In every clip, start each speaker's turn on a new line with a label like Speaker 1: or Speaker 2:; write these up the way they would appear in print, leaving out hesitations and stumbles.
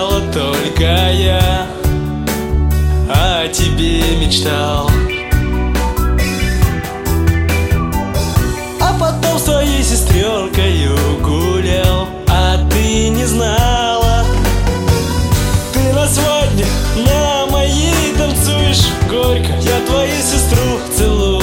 Speaker 1: сначала только я о тебе мечтал, а потом с твоей сестренкою гулял, а ты не знала. Ты на свадьбе на моей танцуешь горько, я твою сестру целую.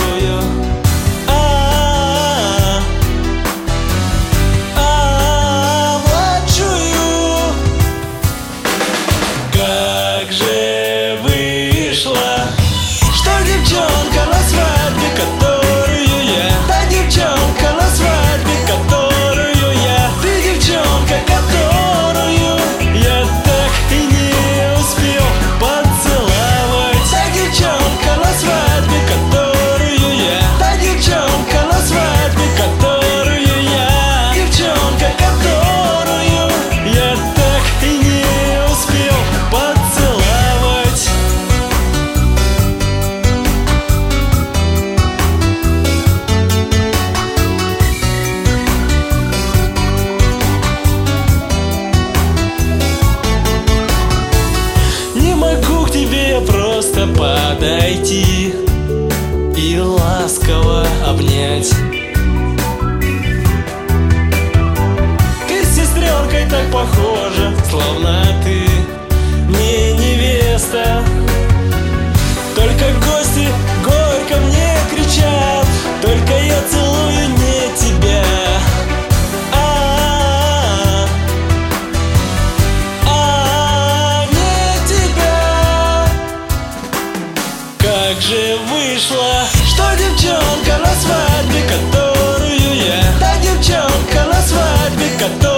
Speaker 1: Как же вышло, что девчонка на свадьбе, которую я, та девчонка на свадьбе, которую я, ты девчонка, которую я так и не успел поцеловать. Та девчонка на свадьбе, которую я, та девчонка на свадьбе, которую я, девчонка, которую я так и не успел поцеловать. Не могу к тебе просто подойти и ласково обнять. Ты с сестренкой так похожа, словно ты не невеста. Только гости горько мне кричат, только я целую не тебя. Не тебя. Как же вышло, что девчонка на свадьбе, которую я, та девчонка на свадьбе, которую